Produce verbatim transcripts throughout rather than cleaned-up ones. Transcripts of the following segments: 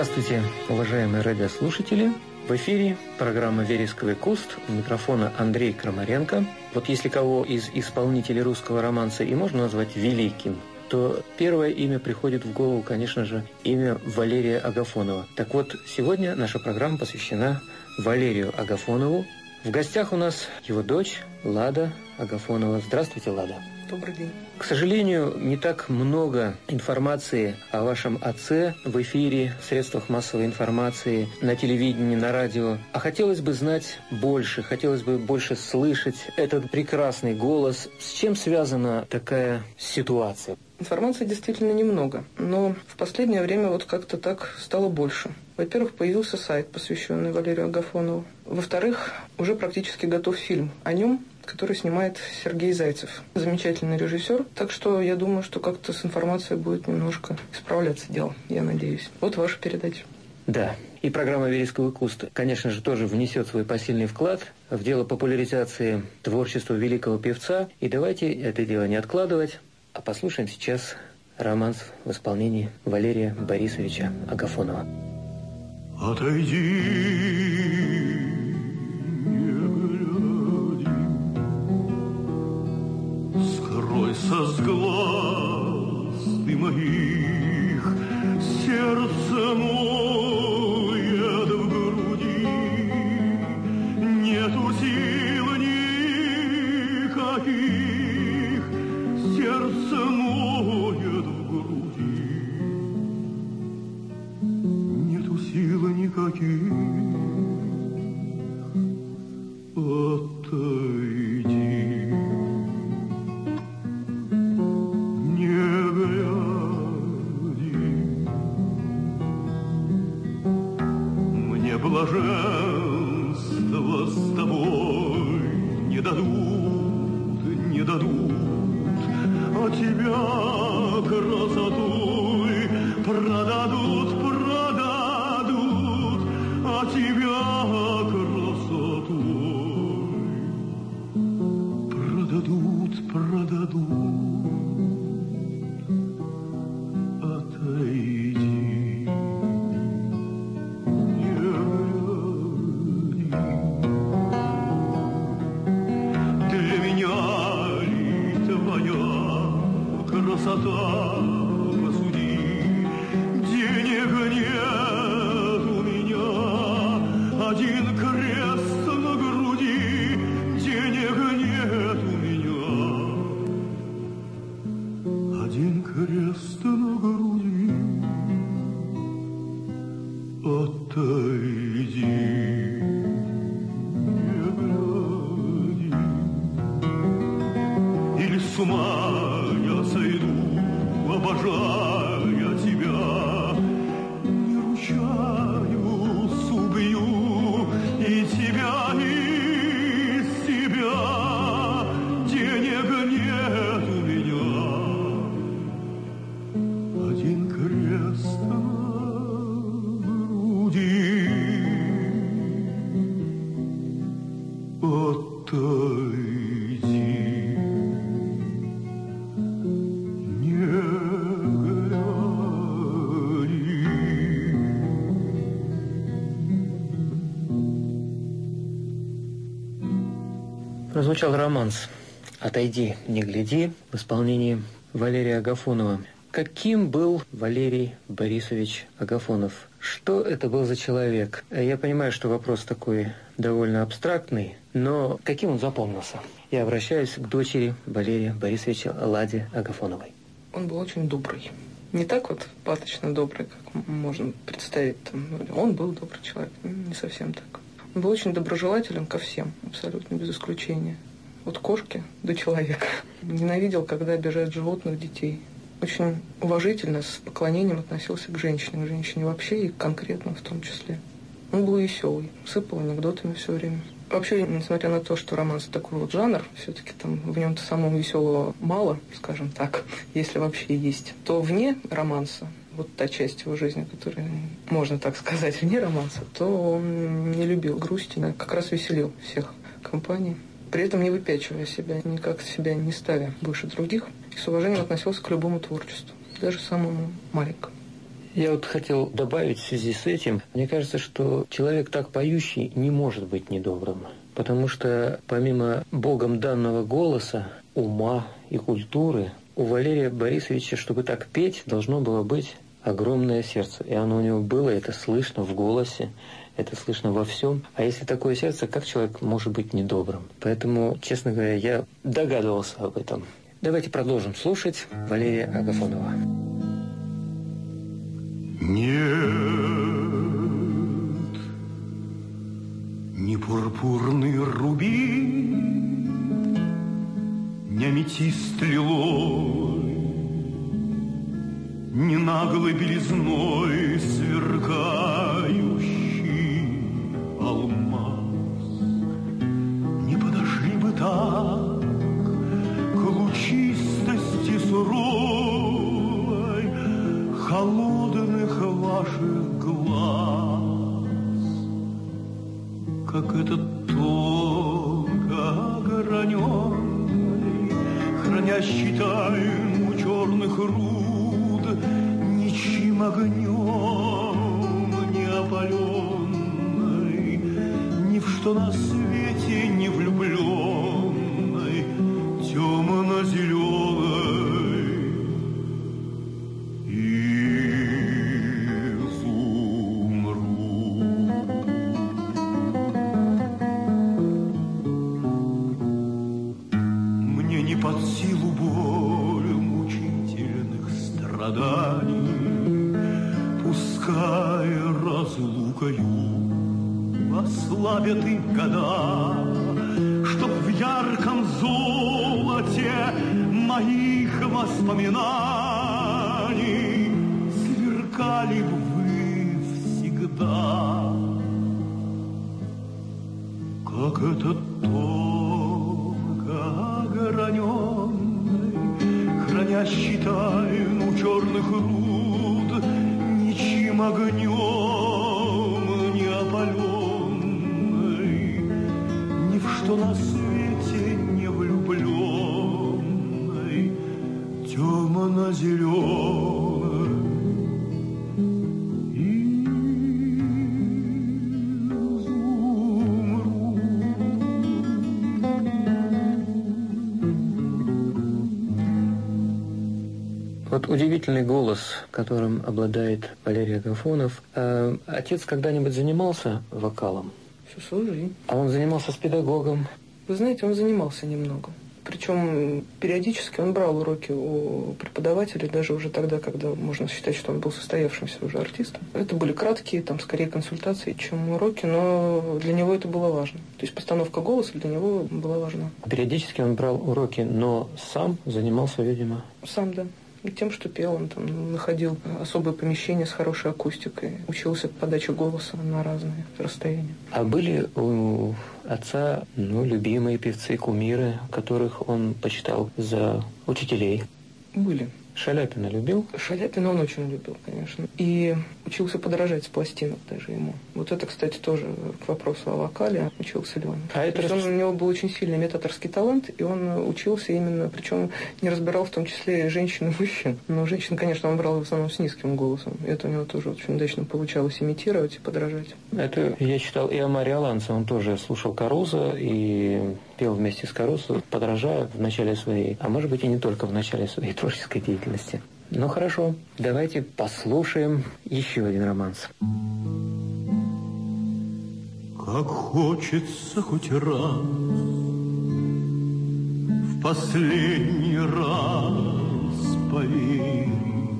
Здравствуйте, уважаемые радиослушатели. В эфире программа «Вересковый куст». У микрофона Андрей Крамаренко. Вот если кого из исполнителей русского романса и можно назвать великим, то первое имя приходит в голову, конечно же, имя Валерия Агафонова. Так вот, сегодня наша программа посвящена Валерию Агафонову. В гостях у нас его дочь Лада Агафонова. Здравствуйте, Лада. Добрый день. К сожалению, не так много информации о вашем отце в эфире, в средствах массовой информации, на телевидении, на радио. А хотелось бы знать больше, хотелось бы больше слышать этот прекрасный голос. С чем связана такая ситуация? Информации действительно немного, но в последнее время вот как-то так стало больше. Во-первых, появился сайт, посвященный Валерию Агафонову. Во-вторых, уже практически готов фильм о нем, который снимает Сергей Зайцев. Замечательный режиссер, так что я думаю, что как-то с информацией будет немножко исправляться дело, я надеюсь. Вот ваша передача. Да, и программа «Вересковый куст», конечно же, тоже внесет свой посильный вклад в дело популяризации творчества великого певца. И давайте это дело не откладывать, а послушаем сейчас романс в исполнении Валерия Борисовича Агафонова. Отойди, скройся с глаз ты моих, сердце моет в груди, нету сил никаких, сердце моет в груди, нету сил никаких, отойди. Блаженство с тобой не дадут, не дадут, а тебя красотой продадут, продадут, а тебя красотой продадут, продадут, отойди. Красота, посуди, денег нет у меня, один крест на груди, денег нет у меня, один крест на груди, отойди, не гляди, или с ума сойду, обожая тебя, не ручаюсь, убью и тебя, и себя, денег нет у меня, один крест на груди, отойди. Прозвучал романс «Отойди, не гляди» в исполнении Валерия Агафонова. Каким был Валерий Борисович Агафонов? Что это был за человек? Я понимаю, что вопрос такой довольно абстрактный, но каким он запомнился? Я обращаюсь к дочери Валерия Борисовича Ладе Агафоновой. Он был очень добрый. Не так вот паточно добрый, как можно представить. Там. Он был добрый человек, не совсем так. Он был очень доброжелателен ко всем, абсолютно без исключения. От кошки до человека. Ненавидел, когда обижают животных, детей. Очень уважительно, с поклонением относился к женщине, к женщине вообще и конкретно в том числе. Он был веселый, сыпал анекдотами все время. Вообще, несмотря на то, что романс такой вот жанр, все-таки там в нем-то самого веселого мало, скажем так, если вообще есть, то вне романса, вот та часть его жизни, которая, можно так сказать, вне романса, то он не любил грусти, а как раз веселил всех компаний. При этом не выпячивая себя, никак себя не ставя выше других, и с уважением относился к любому творчеству, даже самому маленькому. Я вот хотел добавить в связи с этим, мне кажется, что человек так поющий не может быть недобрым, потому что помимо Богом данного голоса, ума и культуры, у Валерия Борисовича, чтобы так петь, должно было быть огромное сердце. И оно у него было, это слышно в голосе, это слышно во всем. А если такое сердце, как человек может быть недобрым? Поэтому, честно говоря, я догадывался об этом. Давайте продолжим слушать Валерия Агафонова. Нет, ни пурпурный рубин, ни аметист лиловый, ни наглой белизной сверкающий алмаз не подошли бы так к лучистости суровой холодных ваших глаз, как этот тонко ограненный, хранящий тайну черных руд, ничьим огнем не опаленный, ни в что на свете не влюбленный, темно-зеленый. Под силу боль мучительных страданий, пускай разлукою ослабят и года, чтоб в ярком золоте моих воспоминаний сверкали бы вы всегда, как этот ограненный, хранящий тайну черных руд, ничьим огнем не опаленный, ни в что на свете не влюбленный, темно-зеленый. Вот удивительный голос, которым обладает Валерий Агафонов. А отец когда-нибудь занимался вокалом? Всю свою жизнь. А он занимался с педагогом? Вы знаете, он занимался немного. Причем периодически он брал уроки у преподавателей, даже уже тогда, когда можно считать, что он был состоявшимся уже артистом. Это были краткие, там, скорее консультации, чем уроки, но для него это было важно. То есть постановка голоса для него была важна. Периодически он брал уроки, но сам занимался, видимо... Сам, да. И тем, что пел, он там находил особое помещение с хорошей акустикой, учился подаче голоса на разные расстояния. А были у отца, ну, любимые певцы, кумиры, которых он почитал за учителей? Были. Шаляпина любил? Шаляпина он очень любил, конечно. И учился подражать с пластинок даже ему. Вот это, кстати, тоже к вопросу о вокале учился ли он. А это раз... он, у него был очень сильный метаторский талант, и он учился именно, причем не разбирал в том числе и женщин и мужчин. Но женщин, конечно, он брал в основном с низким голосом. И это у него тоже очень удачно получалось имитировать и подражать. Это я читал и о Марио Ланце. Он тоже слушал Карузо и пел вместе с Карузо, подражая в начале своей, а может быть и не только в начале своей творческой деятельности. Ну хорошо, давайте послушаем еще один романс. Как хочется хоть раз, в последний раз поверить,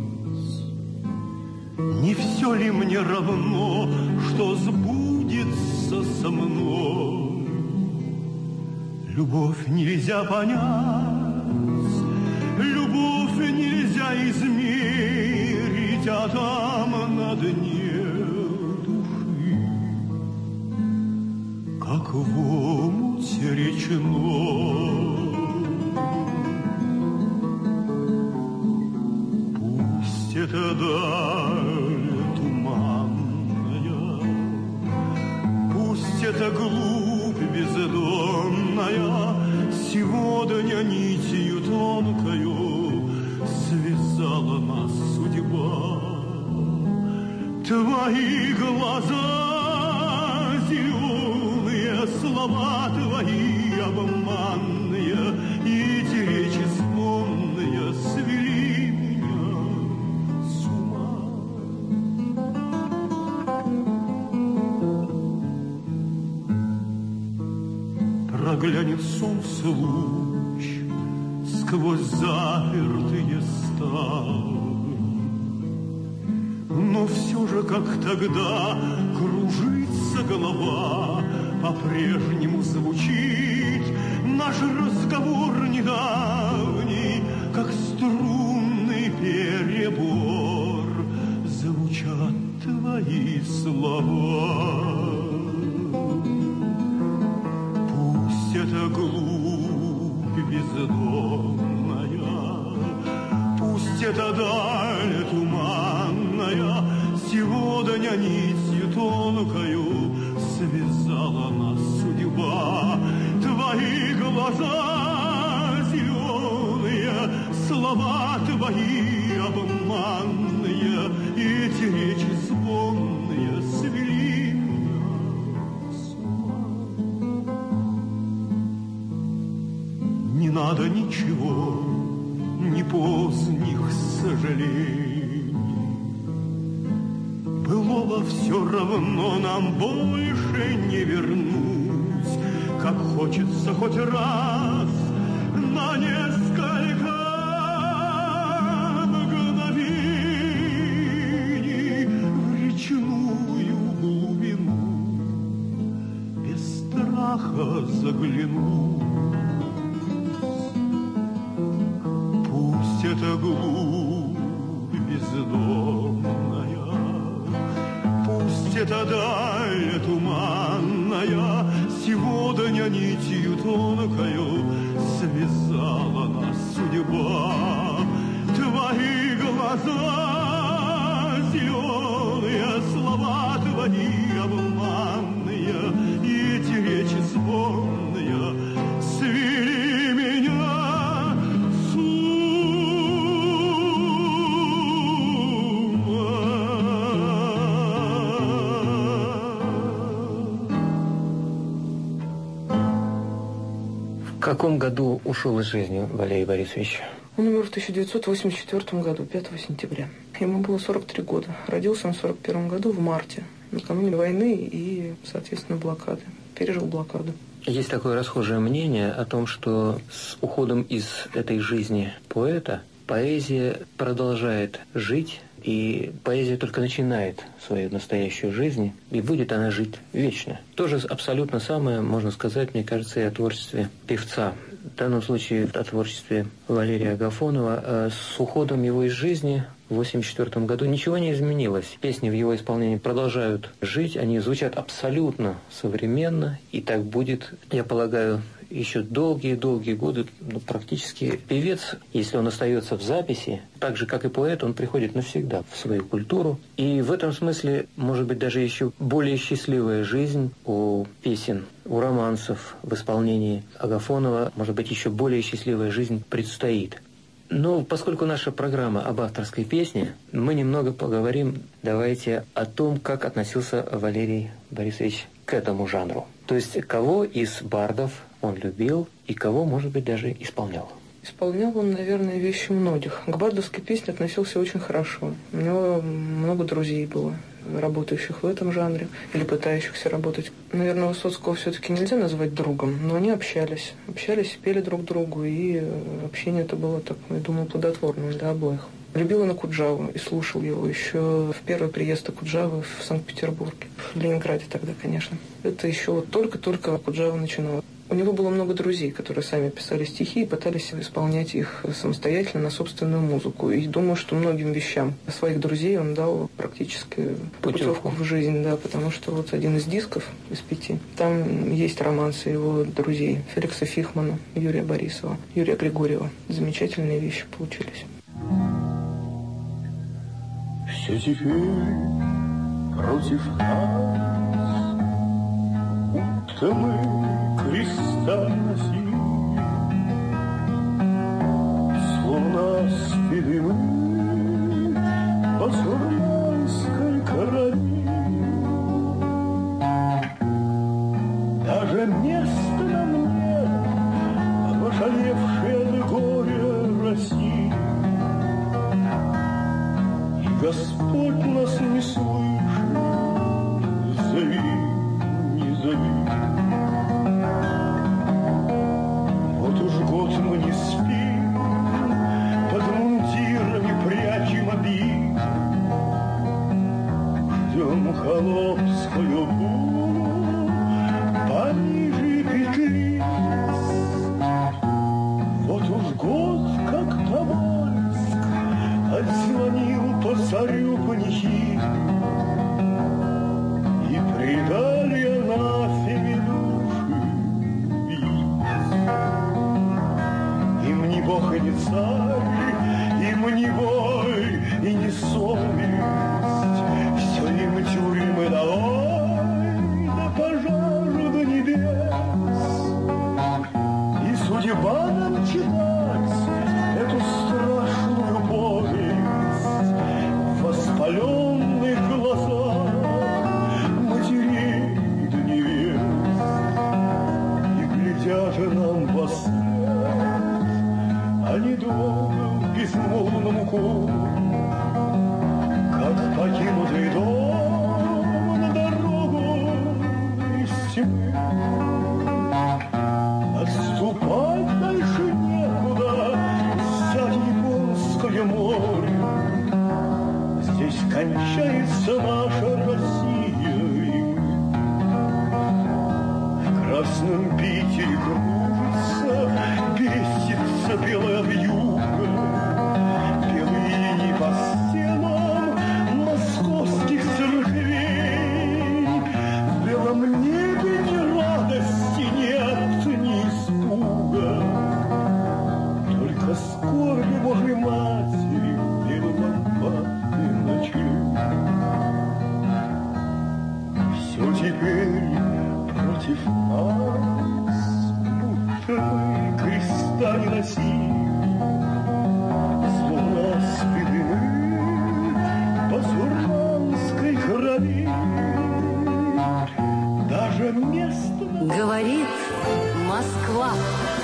не все ли мне равно, что сбудется со мной? Любовь нельзя понять, любовь нельзя измерить, а там на дне души, как в омуте речной. Пусть это даль туманная, пусть это глубь бездонная, сегодня нитью тонкою связала нас судьба. Твои глаза зеленые, слова твои обманные и те речи звонные свели меня с ума. Проглянет солнце луч сквозь запертые ставни, но все же, как тогда, кружится голова, по-прежнему звучит наш разговор недавний, как струнный перебор, звучат твои слова. Пусть это глубь бездонная, пусть это даль туманная, сегодня нитью тонкою связала нас судьба. Твои глаза зеленые, слова твои обманные, эти речи звонные свели меня с ума. Не надо ничего, ни поздних сожалений, былого все равно нам больше не вернуть, как хочется хоть раз на несколько мгновений в речную глубину без страха заглянуть. Пусть это глубь бездонная, пусть это даль туманная, сегодня нитью тонкою связала нас судьба. Твои глаза зеленые, слова твои обманные, и эти речи звонные свели меня. В каком году ушел из жизни Валерий Борисович? Он умер в тысяча девятьсот восемьдесят четвёртом году, пятого сентября. Ему было сорок три года. Родился он в сорок первом году в марте, накануне войны и, соответственно, блокады. Пережил блокаду. Есть такое расхожее мнение о том, что с уходом из этой жизни поэта поэзия продолжает жить, и поэзия только начинает свою настоящую жизнь, и будет она жить вечно. Тоже абсолютно самое, можно сказать, мне кажется, и о творчестве певца. В данном случае о творчестве Валерия Агафонова. С уходом его из жизни в восемьдесят четвёртом году ничего не изменилось. Песни в его исполнении продолжают жить, они звучат абсолютно современно, и так будет, я полагаю, еще долгие-долгие годы. Ну, практически певец, если он остается в записи, так же, как и поэт, он приходит навсегда в свою культуру. И в этом смысле, может быть, даже еще более счастливая жизнь у песен, у романсов в исполнении Агафонова, может быть, еще более счастливая жизнь предстоит. Но поскольку наша программа об авторской песне, мы немного поговорим, давайте, о том, как относился Валерий Борисович к этому жанру. То есть, кого из бардов он любил и кого, может быть, даже исполнял. Исполнял он, наверное, вещи многих. К бардовской песне относился очень хорошо. У него много друзей было, работающих в этом жанре или пытающихся работать. Наверное, Высоцкого все-таки нельзя назвать другом, но они общались. Общались, пели друг другу, и общение это было, так, я думаю, плодотворным для обоих. Любил он Акуджаву и слушал его еще в первый приезд Акуджавы в Санкт-Петербурге. В Ленинграде тогда, конечно. Это еще вот только-только Акуджава начинала. У него было много друзей, которые сами писали стихи и пытались исполнять их самостоятельно на собственную музыку. И думаю, что многим вещам своих друзей он дал практически путевку в жизнь, да, потому что вот один из дисков из пяти, там есть романсы его друзей Феликса Фихмана, Юрия Борисова, Юрия Григорьева. Замечательные вещи получились. Все теперь против нас, будто мы Христа носили, словно спины мы, поцелуй сколько крови. Даже место нам нет в ошалевшей от горя России. И Господь нас не слышит, зови, не зови. Вот уж год мы не спим, под мундирами прячем обид, ждем холопскую бурю пониже петли. Вот уж год, как Тобольск отзвонил по царю панихиду, и предали анафеме души убийц. Им ни Бог и ни царь, им ни боль и ни совесть, все им тюрьмы долой, да пожару до небес. И судьба нам читать эту страшную повесть в воспаленных глазах матерей да невест. И глядя же нам во след, они долго безмолвному куру, как покинутый дом на дорогу из тьмы. Отступать дальше некуда, взять Японское море. Здесь кончается наша Россия, и мы в красном Питере кружится, бесится белая вьюга, белые линии по стенам московских церквей. В белом небе ни радости нет, ни испуга, только скорби Божьей Матери белой лампады ночей. Все теперь против нас, будто мы креста не носили, словно спины мы по сурманской крови. Даже место... Говорит Москва.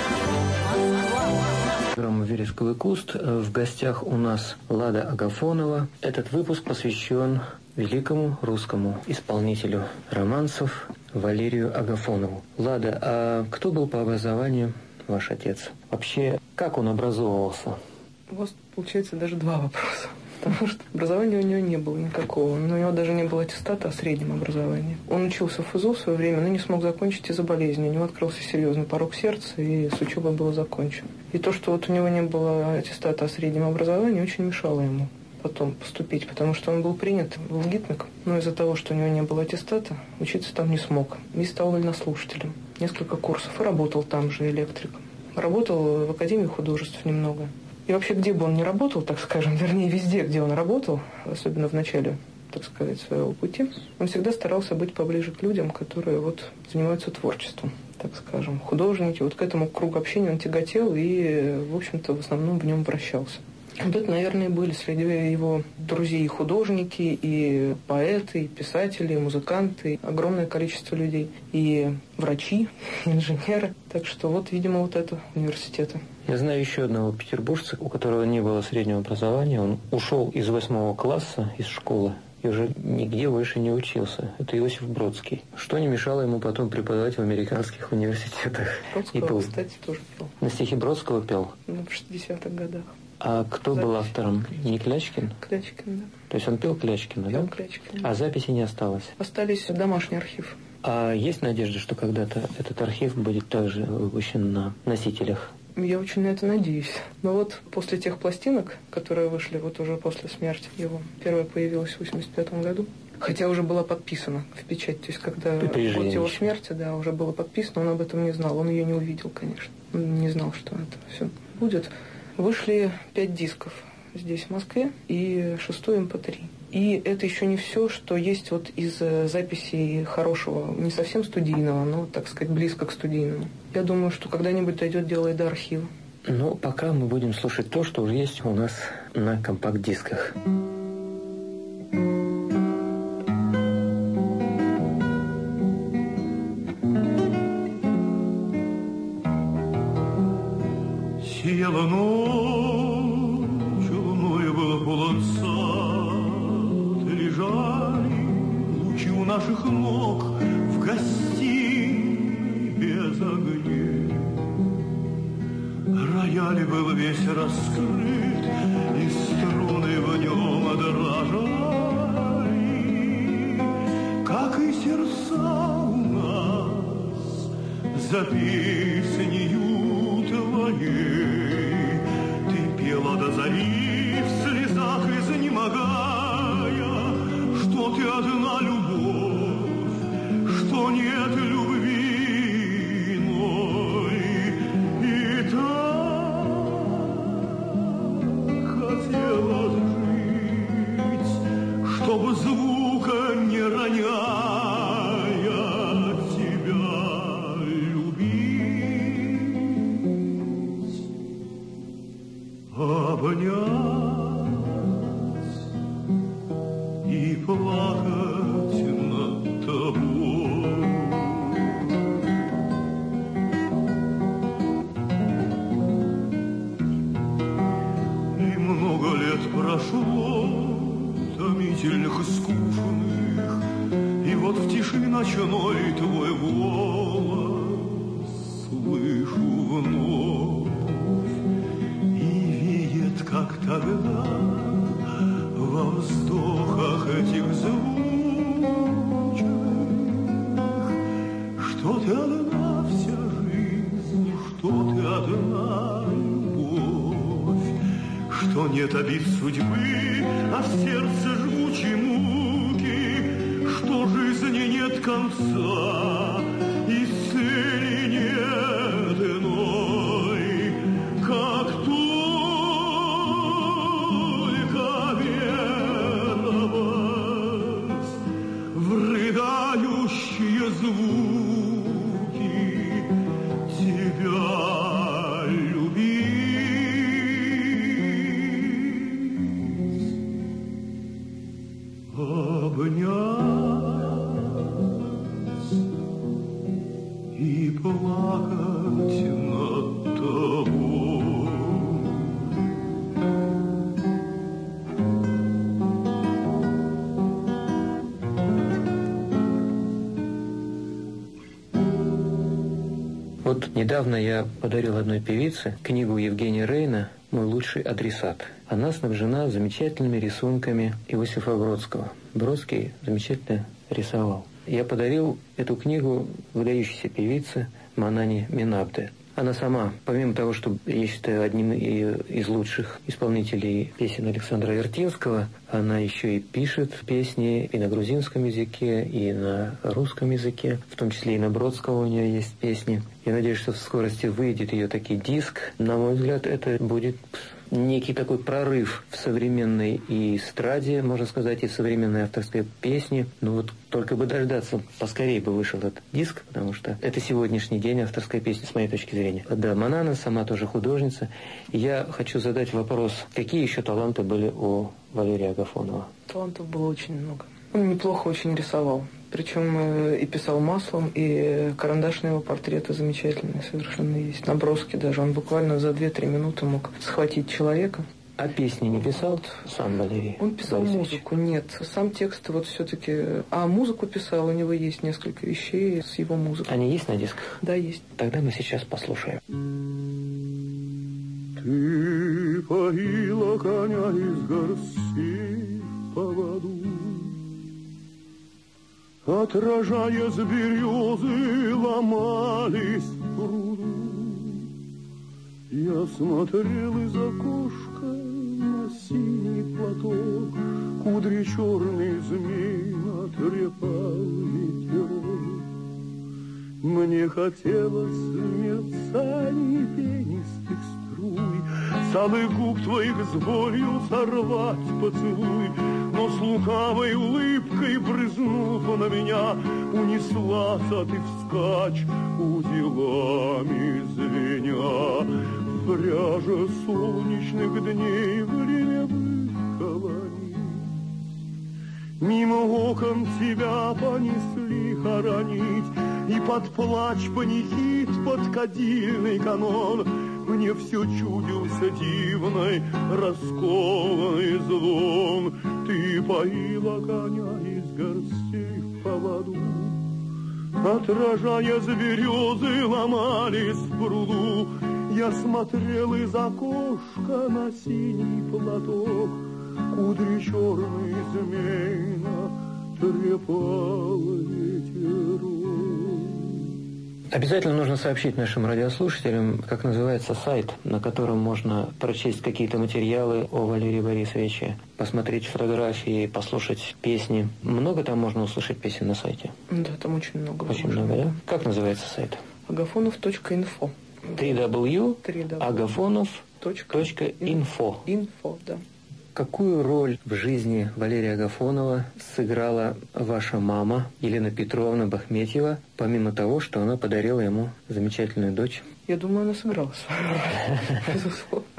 Программа «Вересковый куст». В гостях у нас Лада Агафонова. Этот выпуск посвящен великому русскому исполнителю романсов Валерию Агафонову. Лада, а кто был по образованию ваш отец? Вообще, как он образовывался? У вас, получается, даже два вопроса. Потому что образования у него не было никакого. Но у него даже не было аттестата о среднем образовании. Он учился в ФЗУ в свое время, но не смог закончить из-за болезни. У него открылся серьезный порок сердца, и с учебой было закончено. И то, что вот у него не было аттестата о среднем образовании, очень мешало ему потом поступить, потому что он был принят в ГИТМИК, но из-за того, что у него не было аттестата, учиться там не смог. И стал вольнослушателем. Несколько курсов. И работал там же электриком. Работал в Академии художеств немного. И вообще, где бы он ни работал, так скажем, вернее, везде, где он работал, особенно в начале, так сказать, своего пути, он всегда старался быть поближе к людям, которые вот занимаются творчеством, так скажем, художники. Вот к этому кругу общения он тяготел и, в общем-то, в основном в нем вращался. Вот это, наверное, были среди его друзей и художники, и поэты, и писатели, и музыканты, огромное количество людей, и врачи, и инженеры. Так что вот, видимо, вот это университеты. Я знаю еще одного петербуржца, у которого не было среднего образования. Он ушел из восьмого класса из школы и уже нигде больше не учился. Это Иосиф Бродский. Что не мешало ему потом преподавать в американских университетах. Бродского, кстати, тоже пел. На стихи Бродского пел? Ну, в шестидесятых годах. А кто запись был автором? Не Клячкин? Клячкин, да. То есть он пел Клячкина, пел да? Клячкина. А записи не осталось? Остались домашний архив. А есть надежда, что когда-то этот архив будет также выпущен на носителях? Я очень на это надеюсь. Но вот после тех пластинок, которые вышли вот уже после смерти его, первая появилась в восемьдесят пятом году, хотя уже была подписана в печать, то есть когда год его смерти, да, уже было подписано, он об этом не знал, он ее не увидел, конечно, он не знал, что это все будет. Вышли пять дисков здесь, в Москве, и шестой эм пэ три. И это еще не все, что есть вот из записей хорошего, не совсем студийного, но, так сказать, близко к студийному. Я думаю, что когда-нибудь дойдет дело и до архива. Но пока мы будем слушать то, что уже есть у нас на компакт-дисках. Сияла ночь, луною было полонцат, лежали лучи у наших ног в гостиной без огней. Рояль был весь раскрыт, и струны в нем дрожали, как и сердца у нас за песнею твоей. Ты пела до зари в слезах изнемогая, что ты одна любовь, что нет любви иной. И так хотелось жить, чтобы звука не роняя тебя любить, обнять и плакать над тобой. И много лет прошло, томительных и скучных, и вот в тиши ночной твой голос слышу вновь, и веет, как тогда, во вздохах этих звучных, что ты одна вся жизнь, что ты одна любовь, что нет обид судьбы, а в сердце жгучей муки, что жизни нет конца и цели нет иной, как только веровать в рыдающие звуки тебя любить, обнять и плакать над тобой. Вот недавно я подарил одной певице книгу Евгения Рейна «Мой лучший адресат». Она снабжена замечательными рисунками Иосифа Бродского. Бродский замечательно рисовал. Я подарил эту книгу выдающейся певице Манане Минабде. Она сама, помимо того, что я считаю одним из лучших исполнителей песен Александра Вертинского, она еще и пишет песни и на грузинском языке, и на русском языке, в том числе и на Бродского у нее есть песни. Я надеюсь, что в скорости выйдет ее таки диск. На мой взгляд, это будет некий такой прорыв в современной и эстраде, можно сказать, и в современной авторской песне. Ну вот только бы дождаться, поскорее бы вышел этот диск, потому что это сегодняшний день авторской песни, с моей точки зрения. Да, Манана сама тоже художница. И я хочу задать вопрос, какие еще таланты были у Валерия Агафонова? Талантов было очень много. Он неплохо очень рисовал. Причем и писал маслом, и карандашные его портреты замечательные совершенно есть. Наброски даже. Он буквально за две-три минуты мог схватить человека. А песни не писал сам Валерий? Он писал Борисович? музыку, нет. Сам текст вот все-таки... А музыку писал, у него есть несколько вещей с его музыкой. Они есть на дисках? Да, есть. Тогда мы сейчас послушаем. Ты поила коня из горстей по воду, отражая с березы, ломались в пруду. Я смотрел из окошка на синий платок, кудри черный змей натрепал ветерок. Мне хотелось в мерцании пенистых струй с алых губ твоих с болью сорвать поцелуй, но с лукавой улыбкой, брызнув на меня, унеслась, а ты вскачь, узелами звеня. В пряже солнечных дней время выковали, мимо окон тебя понесли хоронить. И под плач панихид, под кадильный канон мне все чудился дивный, раскованный звон. Ты поила коня из горстей в поводу, отражая березы, ломались в пруду. Я смотрел из окошка на синий платок, кудри черный змейно трепал ветерок. Обязательно нужно сообщить нашим радиослушателям, как называется сайт, на котором можно прочесть какие-то материалы о Валерии Борисовиче, посмотреть фотографии, послушать песни. Много там можно услышать песен на сайте? Да, там очень много. Очень много, да? Как называется сайт? агафонов точка инфо. три дабл ю агафонов точка инфо. Инфо, да. Какую роль в жизни Валерия Агафонова сыграла ваша мама Елена Петровна Бахметьева, помимо того, что она подарила ему замечательную дочь? Я думаю, она сыграла свою роль, безусловно.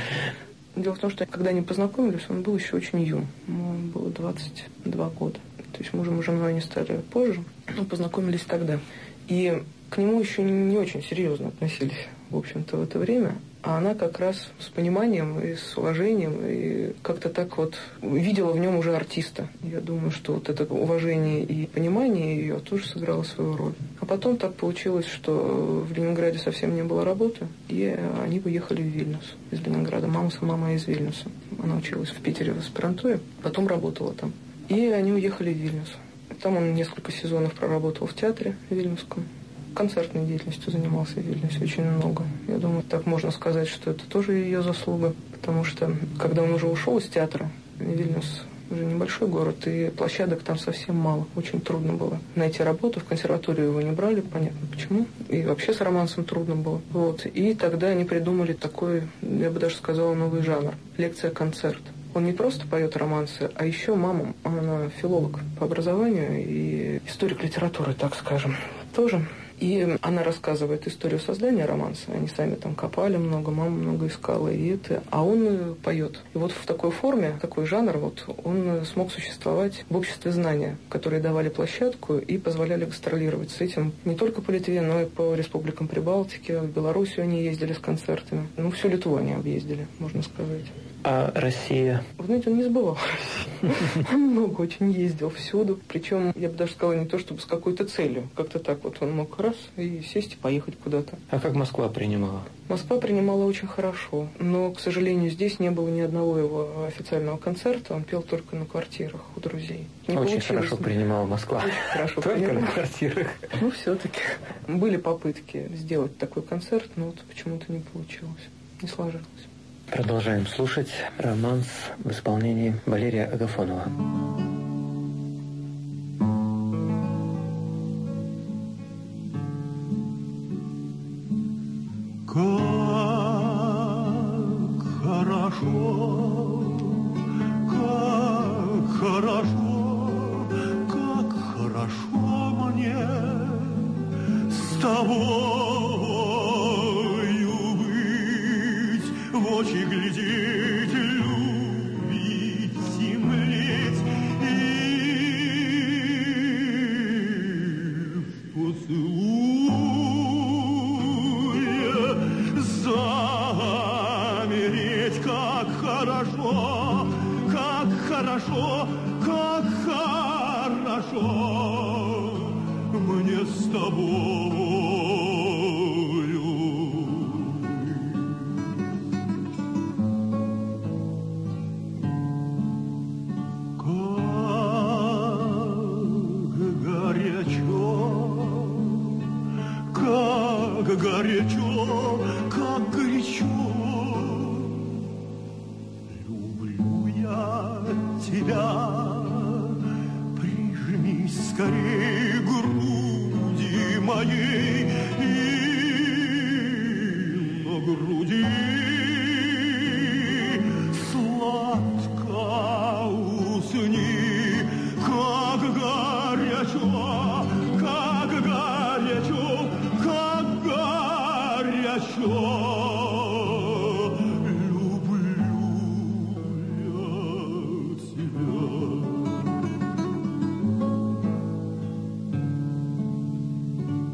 Дело в том, что когда они познакомились, он был еще очень юн. Ему было двадцать два года. То есть мужем и женой они стали позже, но познакомились тогда. И к нему еще не очень серьезно относились, в общем-то, в это время. А она как раз с пониманием и с уважением, и как-то так вот видела в нем уже артиста. Я думаю, что вот это уважение и понимание ее тоже сыграло свою роль. А потом так получилось, что в Ленинграде совсем не было работы, и они уехали в Вильнюс из Ленинграда. Мама сама моя из Вильнюса. Она училась в Питере в аспирантуре, потом работала там. И они уехали в Вильнюс. Там он несколько сезонов проработал в театре вильнюсском. Концертной деятельностью занимался в Вильнюсе очень много. Я думаю, так можно сказать, что это тоже ее заслуга, потому что, когда он уже ушел из театра, Вильнюс уже небольшой город, и площадок там совсем мало. Очень трудно было найти работу. В консерваторию его не брали, понятно почему. И вообще с романсом трудно было. Вот. И тогда они придумали такой, я бы даже сказала, новый жанр. Лекция-концерт. Он не просто поет романсы, а еще мама, она филолог по образованию и историк литературы, так скажем, тоже. И она рассказывает историю создания романса. Они сами там копали много, мама много искала, и это. А он поет. И вот в такой форме, такой жанр, вот, он смог существовать в обществе знания, которые давали площадку и позволяли гастролировать с этим не только по Литве, но и по республикам Прибалтики. В Белоруссию они ездили с концертами. Ну, всю Литву они объездили, можно сказать. А Россия? Вы знаете, он не забывал Россию. Он много очень ездил всюду. Причем, я бы даже сказала, не то чтобы с какой-то целью. Как-то так вот он мог раз и сесть и поехать куда-то. А как Москва принимала? Москва принимала очень хорошо. Но, к сожалению, здесь не было ни одного его официального концерта. Он пел только на квартирах у друзей. Не очень хорошо принимала Москва. Очень хорошо только принимала. на квартирах. Ну, все-таки. Были попытки сделать такой концерт, но вот почему-то не получилось. Не сложилось. Продолжаем слушать романс в исполнении Валерия Агафонова. Как хорошо, как хорошо, как хорошо мне с тобою быть, в очи глядеть, любить и млеть, и в поцелуе замереть. Как хорошо, как хорошо, как хорошо мне с тобою. Как горячо, как горячо люблю я тебя. Прижмись скорей к груди моей, и на груди сладко усни. Как горячо, как горячо, как горячо люблю я тебя.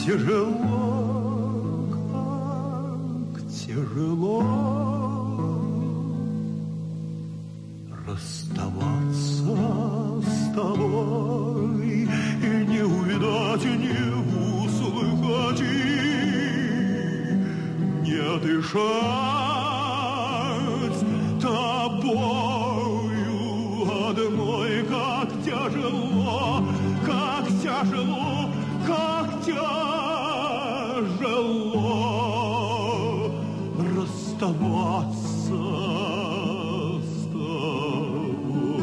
тяжело, как тяжело расставаться с тобой и не увидать, не услыхать и не дышать тобою одной, как тяжело, как тяжело, как тяжело расставаться с тобой.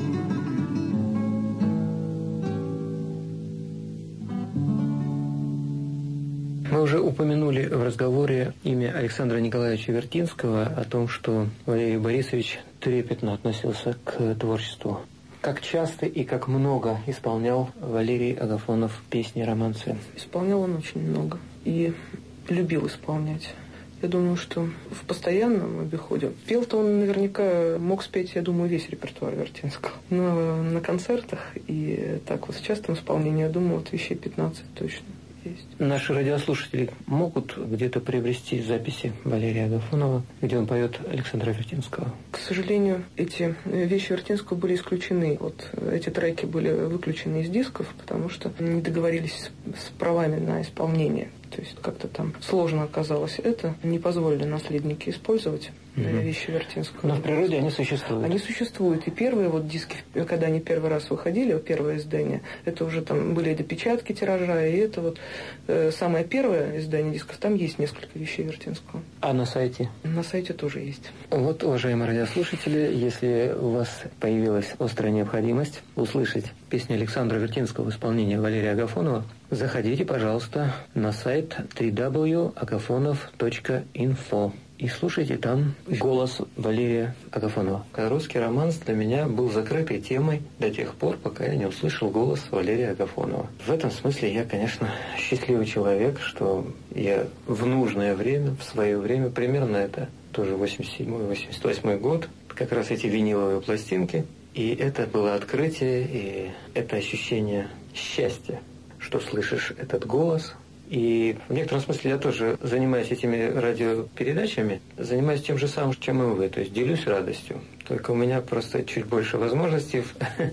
Мы уже упомянули в разговоре имя Александра Николаевича Вертинского, о том, что Валерий Борисович трепетно относился к творчеству. Как часто и как много исполнял Валерий Агафонов песни, романсы? Исполнял он очень много и любил исполнять. Я думаю, что в постоянном обиходе. Пел-то он наверняка мог спеть, я думаю, весь репертуар Вертинского. Но на концертах и так вот в частом исполнении, я думаю, вот вещей пятнадцать точно есть. Наши радиослушатели могут где-то приобрести записи Валерия Агафонова, где он поет Александра Вертинского? К сожалению, эти вещи Вертинского были исключены. Вот эти треки были выключены из дисков, потому что не договорились с правами на исполнение. То есть как-то там сложно оказалось это. Не позволили наследники использовать угу. вещи Вертинского. Но в природе они существуют. Они существуют. И первые вот диски, когда они первый раз выходили, первое издание, это уже там были допечатки тиража, и это вот э, самое первое издание дисков, там есть несколько вещей Вертинского. А на сайте? На сайте тоже есть. Вот, уважаемые радиослушатели, если у вас появилась острая необходимость услышать песни Александра Вертинского в исполнении Валерия Агафонова, заходите, пожалуйста, на сайт дабл ю дабл ю дабл ю точка агафонов точка инфо и слушайте там голос Валерия Агафонова. Русский романс для меня был закрытой темой до тех пор, пока я не услышал голос Валерия Агафонова. В этом смысле я, конечно, счастливый человек, что я в нужное время, в свое время, примерно это тоже восемьдесят седьмой восемьдесят восьмой год, как раз эти виниловые пластинки, и это было открытие, и это ощущение счастья, что слышишь этот голос. И в некотором смысле я тоже, занимаясь этими радиопередачами, занимаюсь тем же самым, чем и вы, то есть делюсь радостью. Только у меня просто чуть больше возможностей,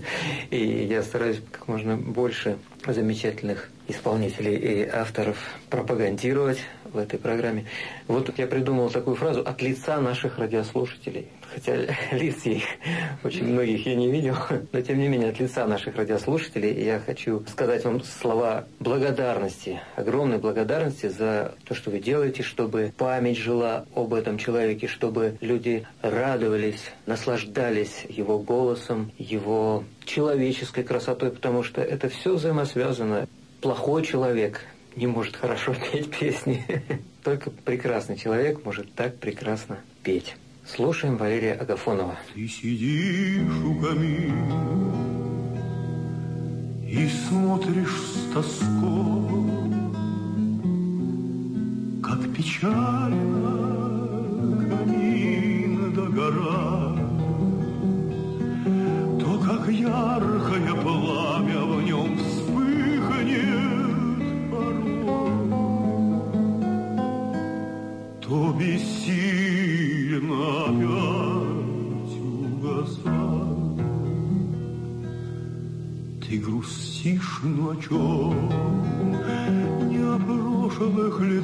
и я стараюсь как можно больше замечательных исполнителей и авторов пропагандировать в этой программе. Вот я придумал такую фразу от лица наших радиослушателей. Хотя лиц их, очень многих я не видел, но тем не менее от лица наших радиослушателей я хочу сказать вам слова благодарности, огромной благодарности за то, что вы делаете, чтобы память жила об этом человеке, чтобы люди радовались, наслаждались его голосом, его человеческой красотой, потому что это все взаимосвязано. Плохой человек не может хорошо петь песни. Только прекрасный человек может так прекрасно петь. Слушаем Валерия Агафонова. Ты сидишь у камина и смотришь с тоской, как печально камин догорает, то как яркое пламя в нем вспыхнет порой, то бессильно опять угасает. Ты грустишь, но о чем? Не о прошлых ли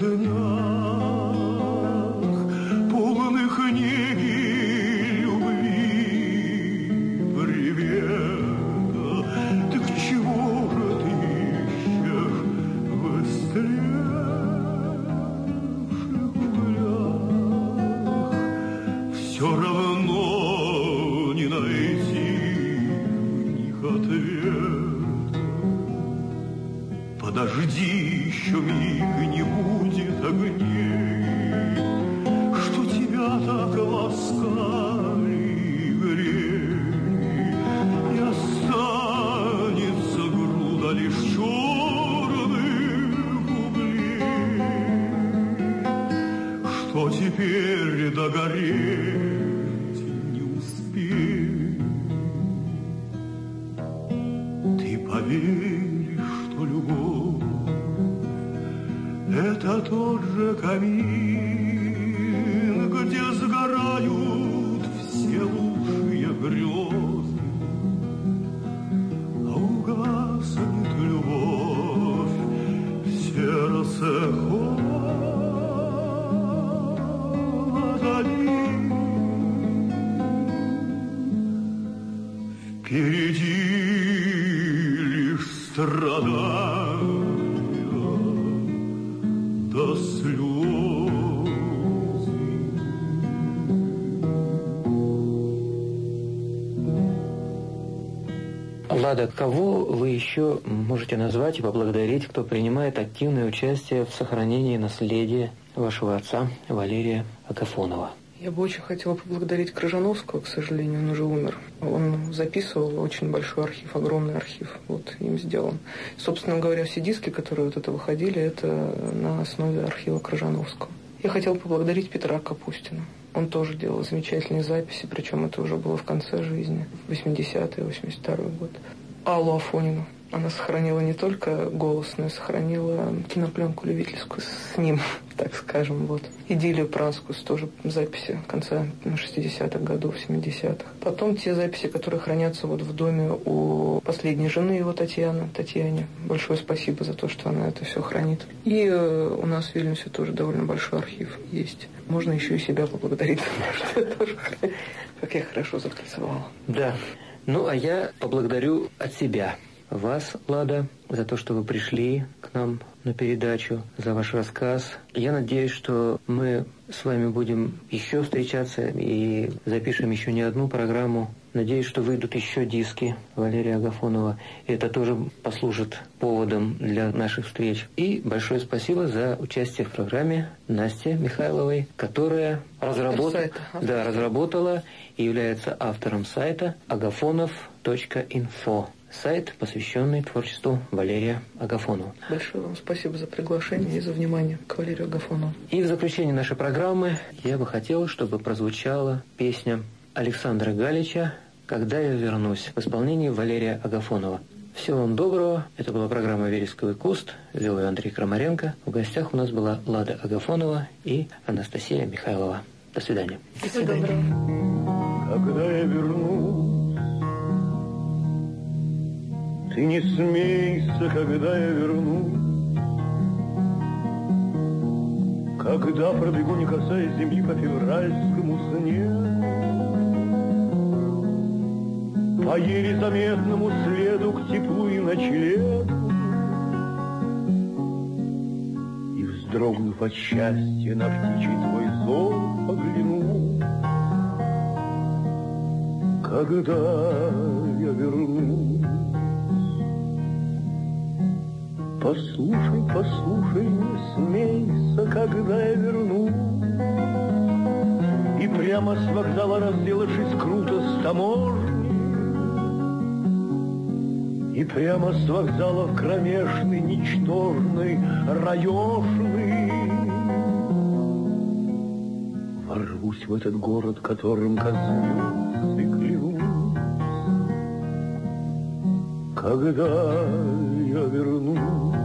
днях, полных неги и любви, привета. Ты к чему же ты ищешь в истлевших углях? Все равно не найти в них ответ. Подожди еще миг, не будет огней, что тебя так ласкали и грели, и останется груда лишь черных углей, что теперь догореть не успеет. Ты поверишь, что любовь Это тот же камин, где сгорают все лучшие грезы, а угаснет любовь в сердце холодами. Впереди лишь страдания до слезы. Лада, кого вы еще можете назвать и поблагодарить, кто принимает активное участие в сохранении наследия вашего отца Валерия Агафонова? Я бы очень хотела поблагодарить Крыжановского, к сожалению, он уже умер. Он записывал очень большой архив, огромный архив, вот им сделан. Собственно говоря, все диски, которые вот это выходили, это на основе архива Крыжановского. Я хотела поблагодарить Петра Капустина. Он тоже делал замечательные записи, причем это уже было в конце жизни, восьмидесятые, восемьдесят второй год. Аллу Афонину. Она сохранила не только голос, но и сохранила кинопленку любительскую с ним, так скажем. Вот. Идиллию Пранскую, тоже записи конца шестидесятых годов, семидесятых. Потом те записи, которые хранятся вот в доме у последней жены его, Татьяны, Татьяне. Большое спасибо за то, что она это все хранит. И э, у нас в Вильнюсе тоже довольно большой архив есть. Можно еще и себя поблагодарить, что я тоже, как я хорошо затанцевала. Да. Ну, а я поблагодарю от себя вас, Лада, за то, что вы пришли к нам на передачу, за ваш рассказ. Я надеюсь, что мы с вами будем еще встречаться и запишем еще не одну программу. Надеюсь, что выйдут еще диски Валерия Агафонова. Это тоже послужит поводом для наших встреч. И большое спасибо за участие в программе Насте Михайловой, которая разработ... сайта. да, разработала и является автором сайта агафонов точка инфо. Сайт, посвященный творчеству Валерия Агафонова. Большое вам спасибо за приглашение и за внимание к Валерию Агафонову. И в заключение нашей программы я бы хотел, чтобы прозвучала песня Александра Галича «Когда я вернусь» в исполнении Валерия Агафонова. Всего вам доброго. Это была программа «Вересковый куст». Вел ее Андрей Крамаренко. В гостях у нас была Лада Агафонова и Анастасия Михайлова. До свидания. До свидания. Когда я вернусь, ты не смейся, когда я вернусь, когда пробегу, не касаясь земли, по февральскому снегу, по еле заметному следу к теплу и ночлегу, и, вздрогнув от счастья, на птичий твой зов погляну. Когда я вернусь, послушай, послушай, не смейся, когда я вернусь, и прямо с вокзала, разделавшись круто с таможней, и прямо с вокзала в кромешный, ничтожный, раешный, ворвусь в этот город, которым козлюсь и клянусь. Когда я вернусь,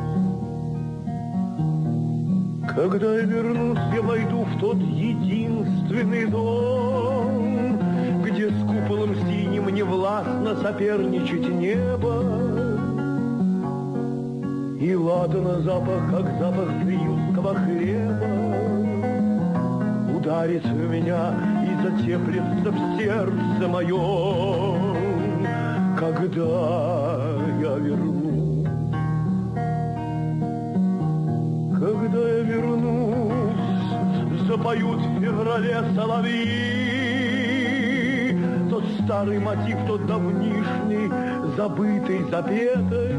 когда я вернусь, я войду в тот единственный дом, где с куполом синим не властно соперничать небо, и ладана запах, как запах приютского хлеба, ударит в меня и затеплится в сердце моем. Когда я вернусь, когда я вернусь, запоют в феврале соловьи тот старый мотив, тот давнишний, забытый, запетый,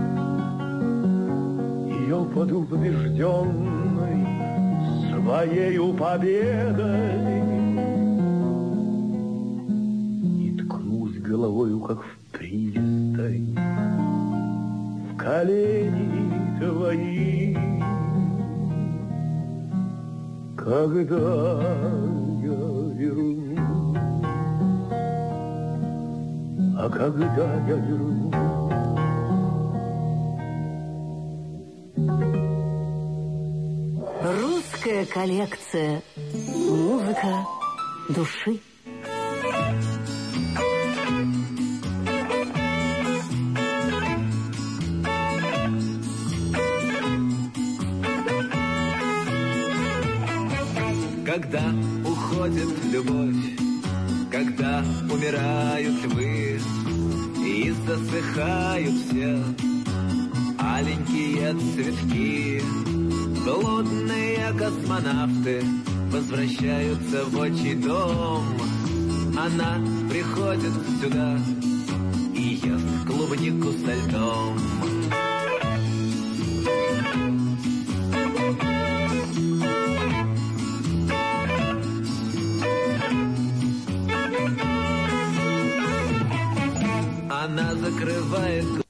и я упаду побежденной своею победой и ткнусь головою, как в пристань, в колени твои. Когда я вернусь, а когда я вернусь, Великая коллекция. Музыка души. Когда уходит любовь, когда умирают львы и засыхают все аленькие цветки, голодные космонавты возвращаются в отчий дом. Она приходит сюда и ест клубнику со льдом. Она закрывает